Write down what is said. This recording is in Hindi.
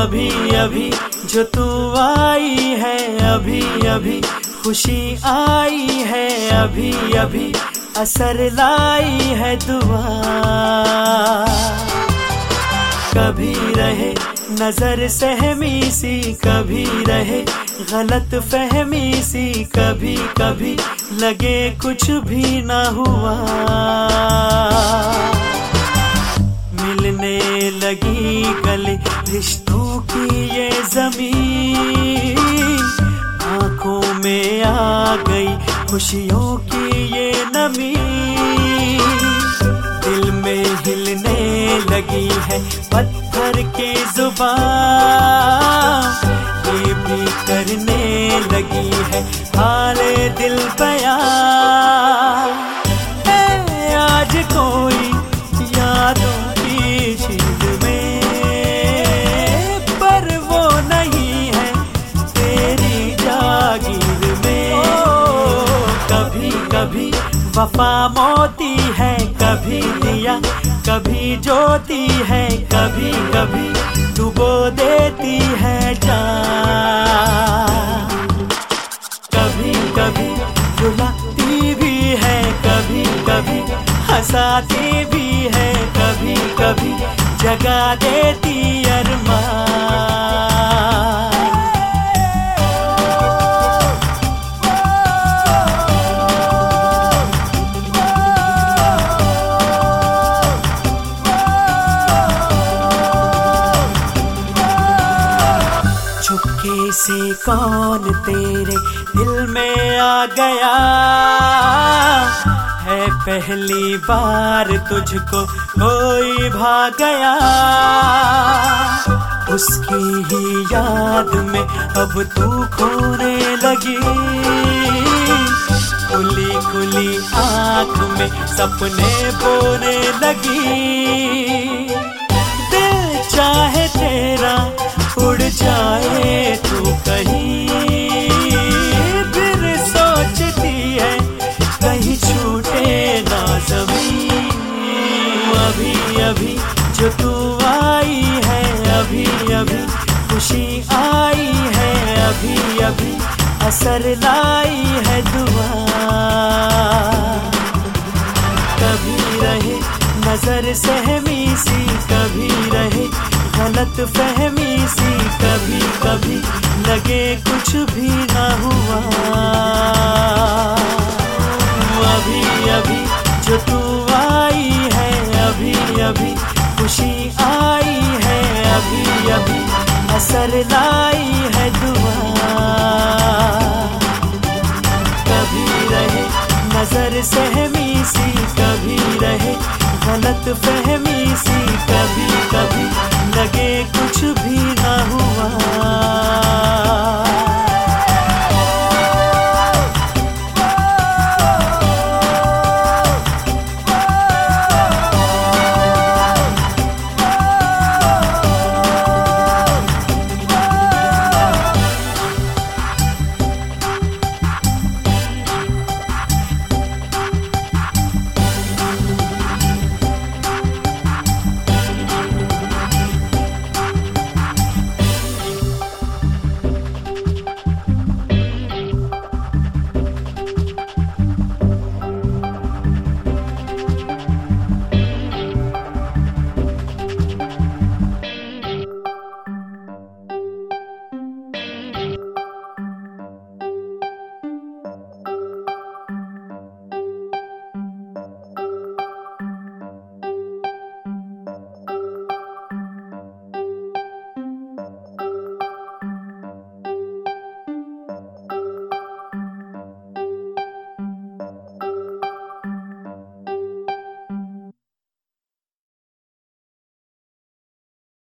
अभी अभी जो तू आई है, अभी अभी खुशी आई है, अभी अभी असर लाई है दुआ। कभी रहे नजर सहमी सी, कभी रहे गलत फहमी सी, कभी कभी लगे कुछ भी ना हुआ। मिलने लगी गली रिश्तों की ये जमीन, आंखों में आ गई खुशियों की ये नमी। दिल में हिलने लगी है पत्थर की जुबान, ये भी करने लगी है हाले दिल बयां। आज कोई यादों की झील में, पर वो नहीं है तेरी जागीर में। कभी कभी वफा मोती है, कभी दिया कभी ज्योति है, कभी कभी डुबो देती है जान। कभी कभी रुलाती भी है, कभी कभी हंसाती भी है, कभी कभी जगा देती अरमान। चुपके से कौन तेरे दिल में आ गया है, पहली बार तुझको कोई भा गया। उसकी ही याद में अब तू खोने लगी, खुली खुली आँख में सपने बोने लगी। दिल चाहे तेरा उड़ जाए तू कहीं, फिर सोचती है कहीं छूटे ना ज़मीन। अभी अभी जो तू आई है, अभी अभी खुशी आई है, अभी अभी असर लाई है दुआ। कभी रहे नजर सहमी सी, कभी रहे गलत फहमी सी, कभी कभी लगे कुछ भी ना हुआ। अभी अभी जो तू आई है, अभी अभी खुशी आई है, अभी अभी असर लाई है दुआ।